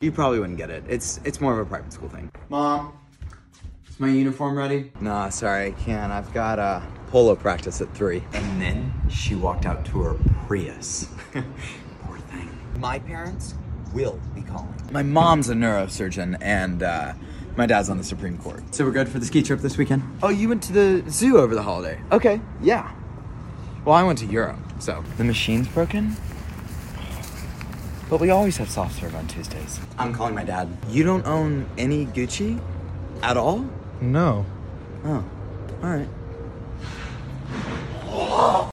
You probably wouldn't get it. It's more of a private school thing. Mom, is my uniform ready? Nah, sorry, I can't. I've got polo practice at 3. And then she walked out to her Prius. Poor thing. My parents will be calling. My mom's a neurosurgeon, and my dad's on the Supreme Court. So we're good for the ski trip this weekend? Oh, you went to the zoo over the holiday? Okay, yeah. Well, I went to Europe, so. The machine's broken? But we always have soft serve on Tuesdays. I'm calling my dad. You don't own any Gucci at all? No. Oh, all right.